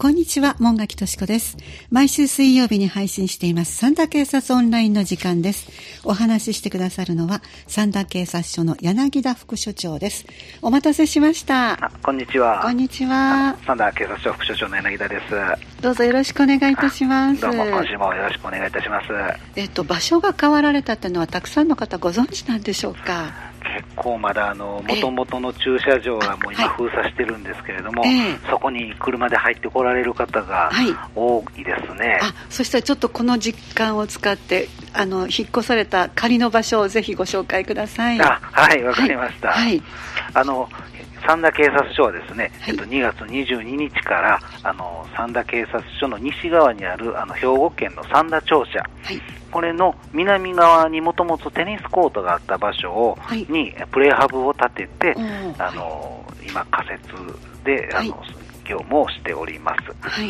こんにちは、門垣敏子です。毎週水曜日に配信しています三田警察オンラインの時間です。お話ししてくださるのは三田警察署の柳田副署長です。お待たせしました。 こんにちは。 こんにちは。 三田警察署副署長の柳田です。 どうぞよろしくお願いいたします。 どうも今週もよろしくお願いいたします。 場所が変わられたというのはたくさんの方ご存知なんでしょうか？ 結構まだ元々の駐車場はもう今封鎖してるんですけれども、そこに車で入ってこられる方が多いですね。 そしたらちょっとこの時間を使って引っ越された仮の場所をぜひご紹介ください。 はい、わかりました。三田警察署はですね、2月22日から三田警察署の西側にある兵庫県の三田庁舎、これの南側にもともとテニスコートがあった場所にプレハブを建てて、今仮設で業務をしております。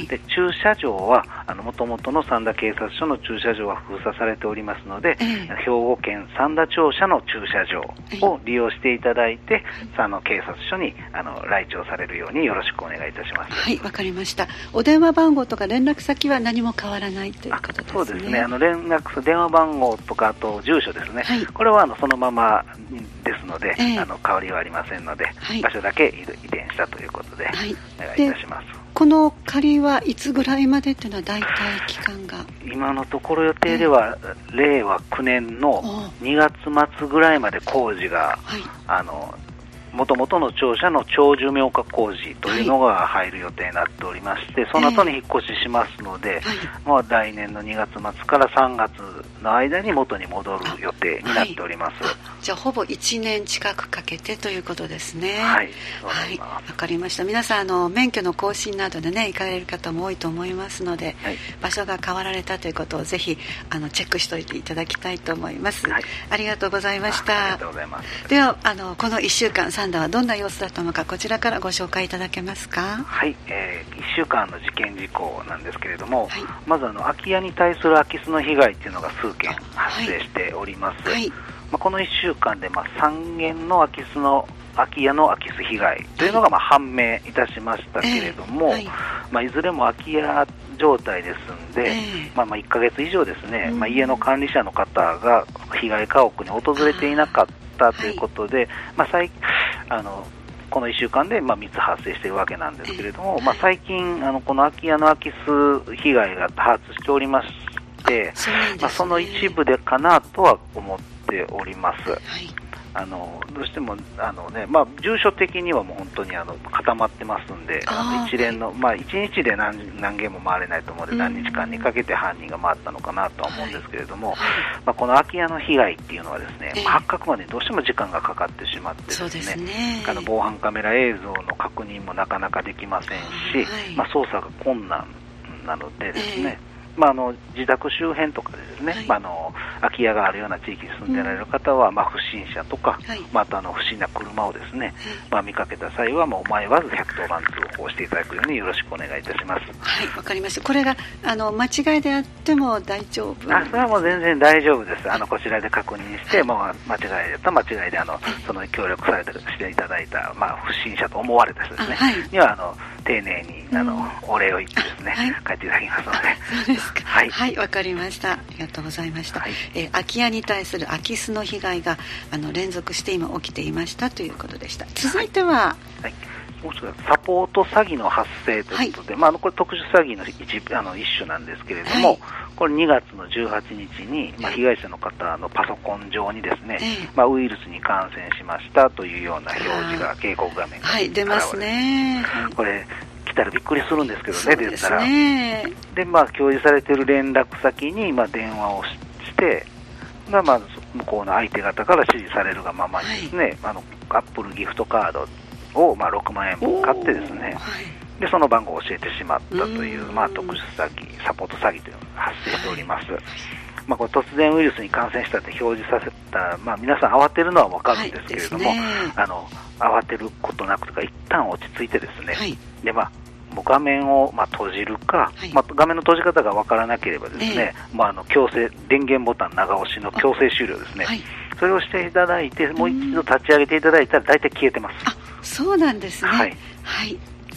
で、駐車場はもともとの三田警察署の駐車場は封鎖されておりますので、兵庫県三田庁舎の駐車場を利用していただいて、警察署に来庁されるようによろしくお願いいたします。 はい、わかりました。お電話番号とか連絡先は何も変わらないということですね。 そうですね。電話番号とかあと住所ですね。これはそのままですので、変わりはありませんので、場所だけ移転したということで、お願いいたします。 この仮はいつぐらいまでというのは大体期間が？ 今のところ予定では、令和9年の2月末ぐらいまで工事が、元々の庁舎の長寿命化工事というのが入る予定になっておりまして、その後に引っ越ししますので、来年の2月末から3月の間に元に戻る予定になっております。 じゃあほぼ1年近くかけてということですね。 はい、 わかりました。皆さん免許の更新などでね行かれる方も多いと思いますので、場所が変わられたということをぜひチェックしておいていただきたいと思います。ありがとうございました。 ありがとうございます。 ではこの1週間サンダはどんな様子だったのか、こちらからご紹介いただけますか？ はい、1週間の事件事項なんですけれども、まず空き家に対する空き巣の被害というのが数件発生しております。この1週間で3件の空き家の空き巣被害というのが判明いたしましたけれども、いずれも空き家状態ですんで、1ヶ月以上ですね、家の管理者の方が被害家屋に訪れていなかったということで、この1週間で3つ発生しているわけなんですけれども、最近この空き家の空き巣被害が多発しておりまして、その一部でかなとは思っております。どうしても住所的にはもう本当に固まってますんで、一連の1日で何件も回れないと思うので、何日間にかけて犯人が回ったのかなとは思うんですけれども、この空き家の被害っていうのはですね、発覚までにどうしても時間がかかってしまってですね、防犯カメラ映像の確認もなかなかできませんし、捜査が困難なのでですね、自宅周辺とかでですね、空き家があるような地域に住んでられる方は、不審者とか、また不審な車をですね、見かけた際はもう迷わず110番通報していただくようによろしくお願いいたします。 はい、わかりました。これが間違いであっても大丈夫？ それはもう全然大丈夫です。こちらで確認して、もう間違いだったら間違いでその協力していただいた、不審者と思われた人ですね、には丁寧にお礼を言ってですね、帰っていただきますので。 そうですか。はい、わかりました。ありがとうございました。空き家に対する空き巣の被害が連続して今起きていましたということでした。続いては、 もう一つサポート詐欺の発生ということで、これ特殊詐欺の一種なんですけれども、これ2月の18日に、被害者の方のパソコン上にですね、ウイルスに感染しましたというような表示が、警告画面が出ますね。 これ来たらびっくりするんですけどね、出たら。で、表示されている連絡先に、電話をして、向こうの相手方から指示されるがままにですね、アップルギフトカードを6万円分買ってですね、でその番号を教えてしまったという、特殊詐欺、サポート詐欺というのが発生しております。これ突然ウイルスに感染したって表示させたら、皆さん慌てるのは分かるんですけれども、慌てることなくとか一旦落ち着いてですね、で画面を閉じるか、画面の閉じ方が分からなければですね、強制電源ボタン長押しの強制終了ですね、それをしていただいて、もう一度立ち上げていただいたら大体消えてます。 そうなんですね。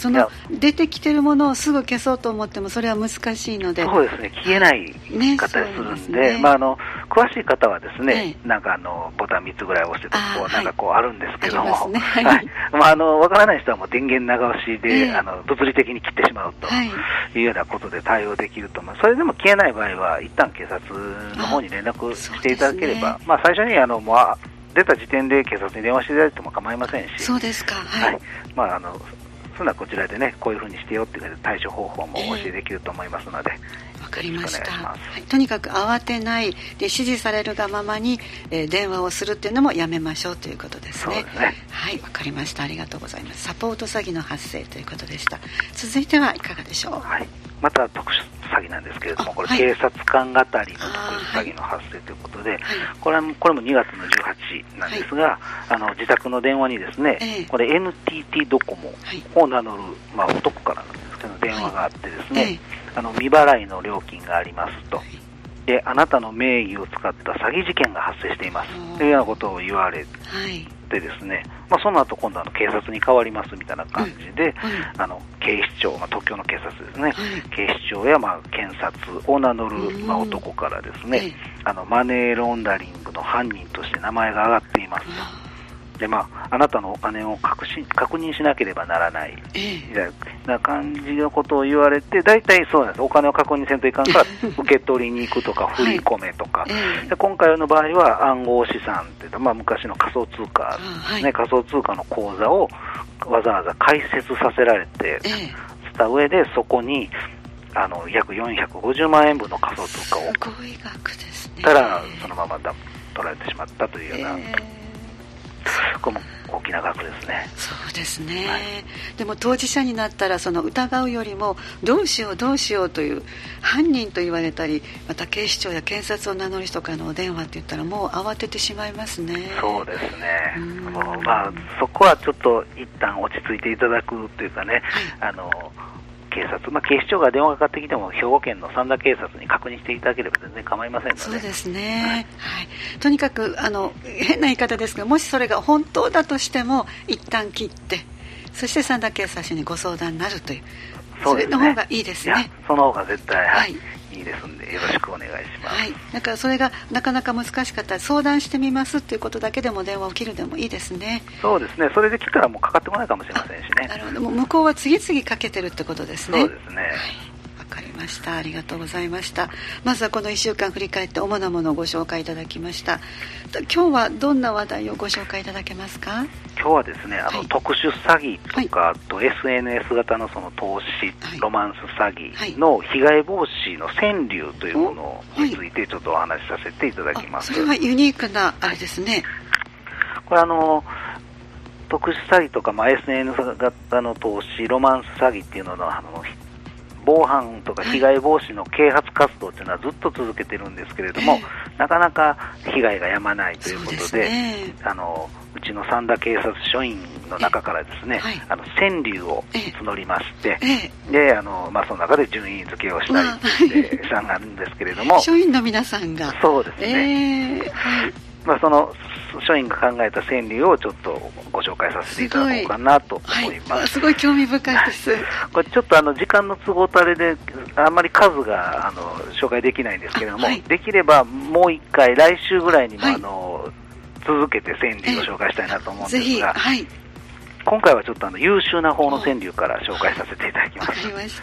その出てきてるものをすぐ消そうと思ってもそれは難しいので。 そうですね、消えない方するんで、詳しい方はですね、なんかボタン3つぐらい押してとこうなんかこうあるんですけども、わからない人はもう電源長押しで、物理的に切ってしまうというようなことで対応できると思います。それでも消えない場合は一旦警察の方に連絡していただければ、最初にもう出た時点で警察に電話していただいても構いませんし。 そうですか。はい。 そんなこちらでね、こういうふうにしてよっていう対処方法もお教えできると思いますので。 わかりました。とにかく慌てないで指示されるがままに、電話をするっていうのもやめましょうということですね。 そうですね。 はい、わかりました。ありがとうございます。サポート詐欺の発生ということでした。続いてはいかがでしょう。 はい。また特殊詐欺なんですけれども、これ警察官語りの特殊詐欺の発生ということで、これも2月の18なんですが、自宅の電話にですね、これ NTT ドコモを名乗る、男からなんですけど電話があってですね、未払いの料金がありますと、であなたの名義を使った詐欺事件が発生していますというようなことを言われてですね、その後今度警察に変わりますみたいな感じで、警視庁、東京の警察ですね、警視庁や検察を名乗る、男からですね、マネーロンダリングの犯人として名前が挙がっていますと。であなたのお金を確認しなければならない、みたいな感じのことを言われて、大体そうなんです。お金を確認せんといかんから受け取りに行くとか振り込めとか、で今回の場合は暗号資産っていうと、昔の仮想通貨、仮想通貨の口座をわざわざ開設させられて、した上でそこに約450万円分の仮想通貨を送ったらそのまま取られてしまったというような、これも大きな額ですね。 そうですね、でも当事者になったらその疑うよりもどうしようという犯人と言われたり、また警視庁や検察を名乗る人からのお電話って言ったらもう慌ててしまいますね。 そうですね。そこはちょっと一旦落ち着いていただくというかね、警察、警視庁が電話がかかってきても兵庫県の三田警察に確認していただければ全然構いませんので。 そうですね、とにかく変な言い方ですが、もしそれが本当だとしても一旦切って、そして三田警察署にご相談になるという、それの方がいいですね。 その方が絶対、いいですんでよろしくお願いします。 だからそれがなかなか難しかったら相談してみますっていうことだけでも電話を切るでもいいですね。 そうですね。それで切ったらもうかかってこないかもしれませんしね。 なるほど。もう向こうは次々かけてるってことですね。 そうですね。 わかりました。ありがとうございました。まずはこの1週間振り返って主なものをご紹介いただきました。今日はどんな話題をご紹介いただけますか？ 今日はですね、特殊詐欺とか、あと SNS 型のその投資、ロマンス詐欺の被害防止の川柳というものについてちょっとお話しさせていただきます。 それはユニークなあれですね。 これ特殊詐欺とか、SNS 型の投資、ロマンス詐欺っていうのの防犯とか被害防止の啓発活動っていうのはずっと続けてるんですけれども、なかなか被害がやまないということで、うちの三田警察署員の中からですね、川柳を募りまして、でその中で順位付けをしたりしたんがあるんですけれども、 署員の皆さんがそうですね、その署員が考えた川柳をちょっとご紹介させていただこうかなと思います。 すごい興味深いです。 これちょっと時間の都合たれであんまり数が紹介できないんですけれども、できればもう一回来週ぐらいにも、続けて川柳を紹介したいなと思うんですが、今回はちょっと優秀な方の川柳から紹介させていただきます。 わかりました。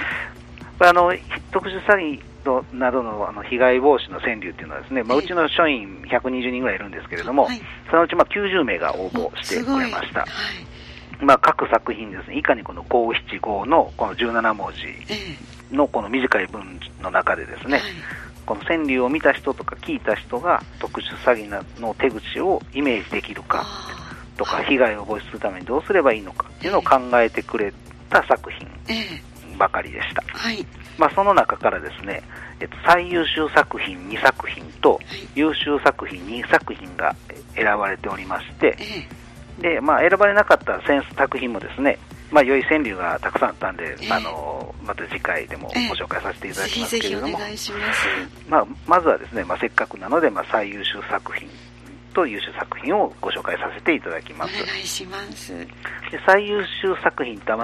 特殊詐欺などの被害防止の川柳っていうのはですね、うちの署員120人ぐらいいるんですけれども、そのうち90名が応募してくれました。各作品ですね、いかにこの五七五のこの17文字のこの短い文の中でですね、この川柳を見た人とか聞いた人が特殊詐欺の手口をイメージできるかとか、被害を防止するためにどうすればいいのかっていうのを考えてくれた作品ばかりでした。その中からですね、最優秀作品2作品と優秀作品2作品が選ばれておりまして、で選ばれなかった作品もですね、良い川柳がたくさんあったんで、また次回でもご紹介させていただきますけれども、 ぜひぜひお願いします。 まずはですね、せっかくなので、最優秀作品と優秀作品をご紹介させていただきます。 お願いします。 で最優秀作品って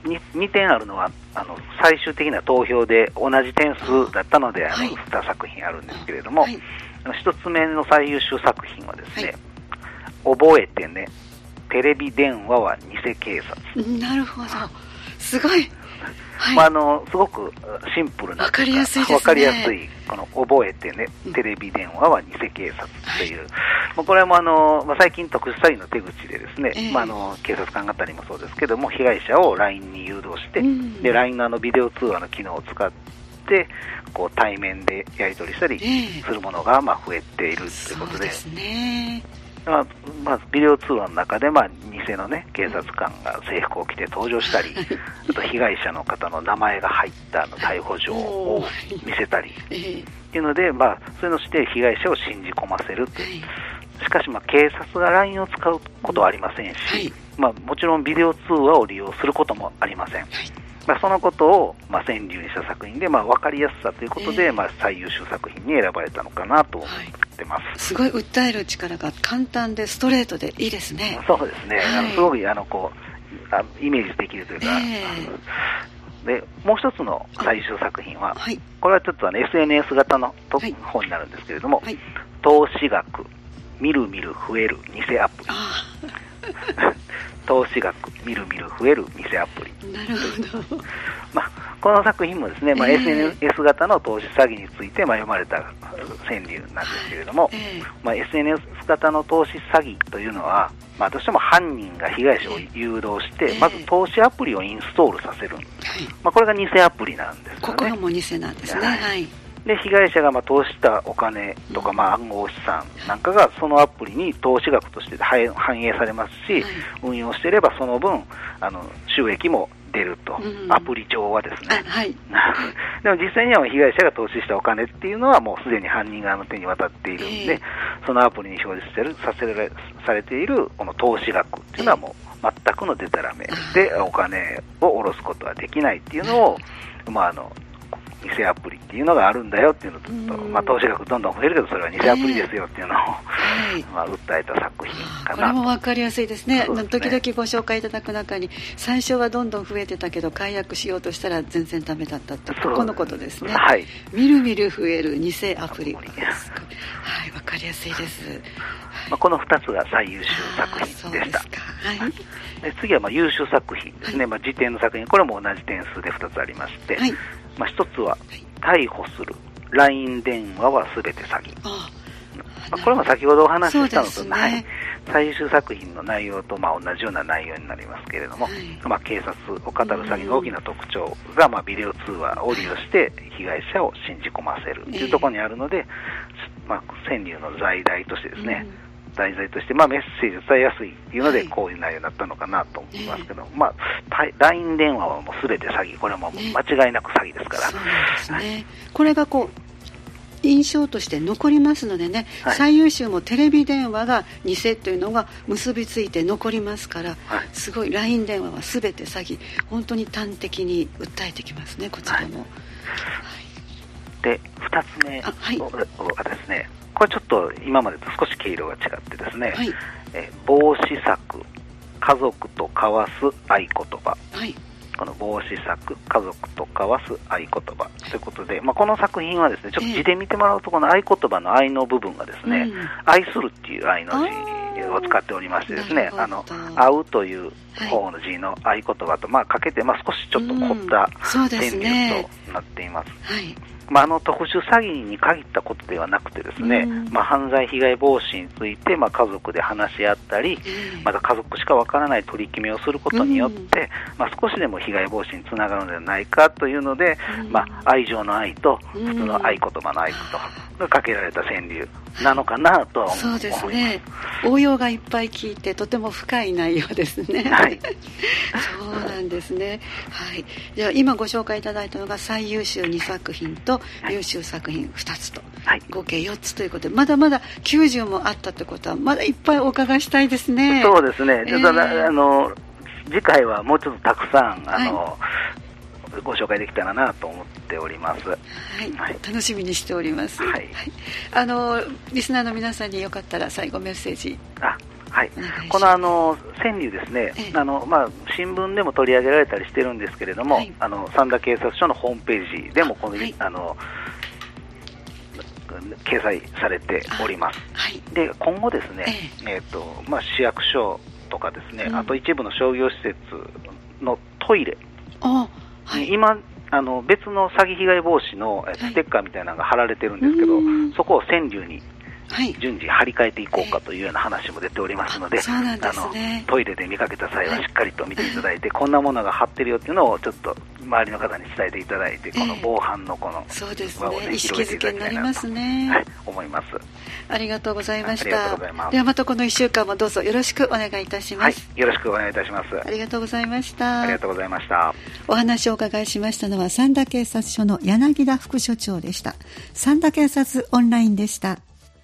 2点あるのは最終的な投票で同じ点数だったので2作品あるんですけれども、1つ目の最優秀作品はですね、覚えてね、テレビ電話は偽警察。 なるほど、すごい。 すごくシンプルな、 わかりやすいですね。 わかりやすい、この覚えてね、テレビ電話は偽警察っていう、これも最近特殊詐欺の手口でですね、警察官方にもそうですけども、被害者を LINE に誘導して、で LINE のビデオ通話の機能を使ってこう対面でやり取りしたりするものが増えているということで、 そうですね。 ビデオ通話の中で、偽の、ね、警察官が制服を着て登場したり、あと被害者の方の名前が入った逮捕状を見せたりっていうので、そういうのをして被害者を信じ込ませるという。しかし、警察が LINE を使うことはありませんし、もちろんビデオ通話を利用することもありません。そのことを川柳にした作品で、分かりやすさということで、最優秀作品に選ばれたのかなと思ってます。 すごい訴える力が簡単でストレートでいいですね。 そうですね、すごいイメージできるというか、でもう一つの最優秀作品は、これはちょっとSNS 型の本になるんですけれども、投資額みるみる増える偽アプリ。投資額みるみる増える偽アプリ。 なるほど。 この作品もですね、SNS 型の投資詐欺について読まれた川柳なんですけれども、SNS 型の投資詐欺というのは、どうしても犯人が被害者を誘導して、まず投資アプリをインストールさせる、これが偽アプリなんですよね。 ここがもう偽なんですね。 で被害者が投資したお金とか暗号資産なんかがそのアプリに投資額として反映されますし、運用していればその分収益も出ると、アプリ上はですね。でも実際には被害者が投資したお金っていうのはもうすでに犯人側の手に渡っているんで、そのアプリに表示されているこの投資額っていうのはもう全くのデタラメでお金を下ろすことはできないっていうのを偽アプリっていうのがあるんだよっていうのと、投資額どんどん増えるけどそれは偽アプリですよっていうのを、訴えた作品かなと。 これも分かりやすいですね。時々ご紹介いただく中に最初はどんどん増えてたけど解約しようとしたら全然ダメだったってここのことですね。みるみる増える偽アプリ。分かりやすいです。 この2つが最優秀作品でした。で次は優秀作品ですね。時点の作品、これも同じ点数で2つありまして、一つは逮捕する LINE 電話はすべて詐欺。これも先ほどお話ししたのと、最優秀作品の内容と同じような内容になりますけれども、警察を語る詐欺の大きな特徴が、ビデオ通話を利用して被害者を信じ込ませるというところにあるので、川柳の題材としてですね、題材としてメッセージを伝えやすいっていうのでこういう内容になったのかなと思いますけど、LINE 電話はもうすべて詐欺、これはもう間違いなく詐欺ですから。 そうですね。これが印象として残りますのでね、最優秀もテレビ電話が偽というのが結びついて残りますから、すごい LINE 電話はすべて詐欺、本当に端的に訴えてきますね、こちらも。 で2つ目はですね、これちょっと今までと少し毛色が違ってですね、防止策家族と交わす合言葉、この防止策家族と交わす合言葉ということで、この作品はですね、ちょっと字で見てもらうとこの合言葉の愛の部分がですね、愛するっていう愛の字を使っておりましてですね、会うという方の字の合言葉とかけて、少しちょっと凝った川柳となっています。特殊詐欺に限ったことではなくてですね、犯罪被害防止について家族で話し合ったり、また家族しかわからない取り決めをすることによって、少しでも被害防止につながるのではないかというので、愛情の愛と普通の合言葉の愛とがかけられた川柳なのかなとは思います。そうですね。 応用がいっぱい聞いてとても深い内容ですね。そうなんですね。では今ご紹介いただいたのが最優秀2作品と優秀作品2つと、合計4つということで、まだまだ90もあったということはまだいっぱいお伺いしたいですね。 そうですね。次回はもうちょっとたくさんご紹介できたらなと思っております。はい、 楽しみにしております。はい、リスナーの皆さんによかったら最後メッセージ。 はい、この川柳ですね、新聞でも取り上げられたりしてるんですけれども、三田警察署のホームページでもこの、掲載されております。で今後ですね、市役所とかですね、あと一部の商業施設のトイレ、今別の詐欺被害防止のステッカーみたいなのが貼られてるんですけど、そこを川柳に順次張り替えていこうかというような話も出ておりますので、トイレで見かけた際はしっかりと見ていただいて、こんなものが貼ってるよっていうのをちょっと周りの方に伝えていただいて、この防犯のこのそうですね、意識づけになりますね。 思います。 ありがとうございました。 ありがとうございます。 ではまたこの1週間もどうぞよろしくお願いいたします。 よろしくお願いいたします。 ありがとうございました。 ありがとうございました。 お話をお伺いしましたのは三田警察署の柳田副署長でした。三田警察オンラインでした。